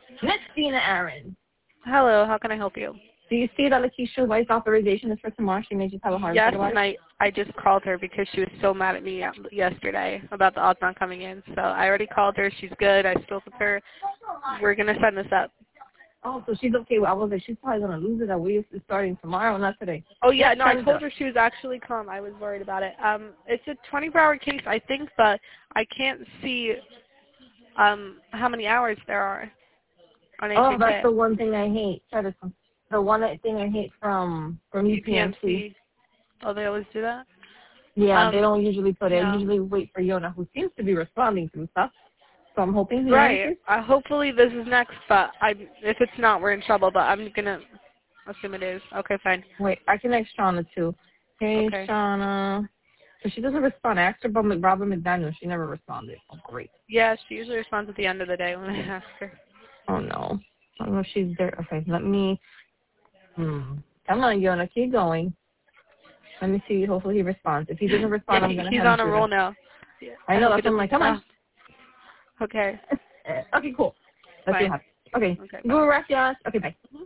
Miss Dina Aaron. Hello, how can I help you? Do you see that Lakeisha White's authorization is for tomorrow? She may just have a heart attack Yes, about and it. I just called her because she was so mad at me yesterday about the odds not coming in. So I already called her. She's good. I spoke with her. We're going to send this up. Oh, so she's okay. I was like, she's probably going to lose it. That we is starting tomorrow, not today. Oh, yeah, no, I Send it told up. her she was actually calm. I was worried about it. It's a 24-hour case, I think, but I can't see how many hours there are on Oh, that's HHA. the one thing I hate. The one thing I hate from UPMC. UPMC. Oh, they always do that? Yeah, they don't usually put it. I No. usually wait for Yona, who seems to be responding to stuff. So I'm hoping he Right. answers. Hopefully this is next, but if it's not, we're in trouble, but I'm going to assume it is. Okay, fine. Wait, I can ask Shauna, too. Hey, Okay. Shauna. So she doesn't respond. I asked her about Robert McDaniel. She never responded. Oh, great. Yeah, she usually responds at the end of the day when I ask her. Oh, no. I don't know if she's there. Okay, let me. Come on, Yona. Keep going. Let me see. Hopefully he responds. If he doesn't respond, Yeah, I'm going to he's have on a roll Judah. now. Yeah, I I know. hope he That's what I'm doesn't like. Come on. stop. Okay. Okay, cool. Let's see what Fine. happens. Okay. Okay, bye. Gracias. Okay, bye.